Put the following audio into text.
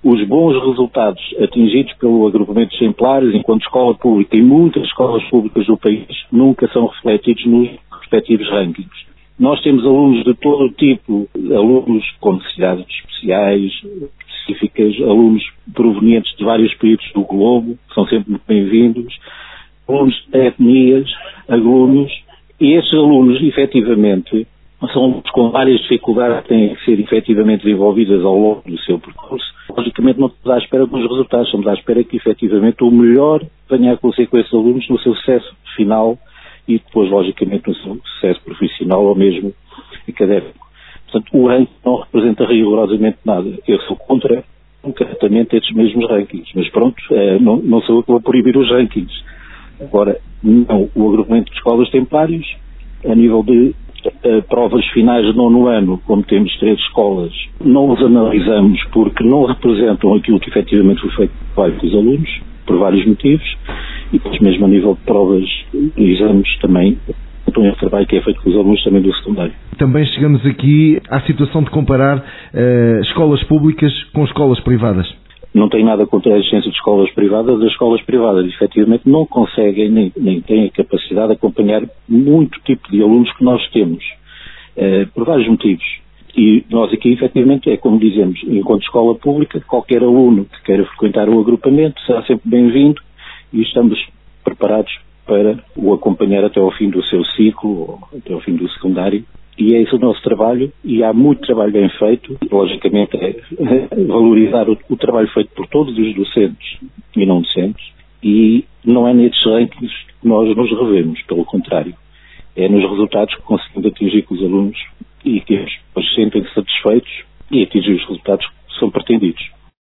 os bons resultados atingidos pelo agrupamento de exemplares enquanto escola pública, e muitas escolas públicas do país, nunca são refletidos nos respectivos rankings. Nós temos alunos de todo o tipo, alunos com necessidades especiais, específicas, alunos provenientes de vários períodos do globo, que são sempre muito bem-vindos, alunos de etnias, alunos, e esses alunos, efetivamente, são alunos com várias dificuldades que têm que ser efetivamente desenvolvidas ao longo do seu percurso. Logicamente não estamos à espera dos resultados, estamos à espera que efetivamente o melhor venha a acontecer com esses alunos no seu sucesso final e depois, logicamente, no seu sucesso profissional ou mesmo académico. Portanto, o ranking não representa rigorosamente nada. Eu sou contra concretamente estes mesmos rankings, mas pronto, não sou eu que vou proibir os rankings. Agora, não, o agrupamento de escolas templários, a nível de provas finais de 9º ano, como temos 3 escolas, não os analisamos porque não representam aquilo que efetivamente foi feito com os alunos, por vários motivos, e depois mesmo a nível de provas e exames também, então é o trabalho que é feito com os alunos também do secundário. Também chegamos aqui à situação de comparar escolas públicas com escolas privadas. Não tem nada contra a existência de escolas privadas. As escolas privadas, efetivamente, não conseguem, nem têm a capacidade de acompanhar muito tipo de alunos que nós temos, por vários motivos. E nós aqui, efetivamente, é como dizemos, enquanto escola pública, qualquer aluno que queira frequentar o agrupamento será sempre bem-vindo e estamos preparados para o acompanhar até ao fim do seu ciclo, ou até ao fim do secundário. E é esse o nosso trabalho, e há muito trabalho bem feito. Logicamente é valorizar o trabalho feito por todos os docentes e não docentes, e não é nesses rankings que nós nos revemos, pelo contrário. É nos resultados que conseguimos atingir com os alunos e que eles sentem-se satisfeitos e atingir os resultados que são pretendidos.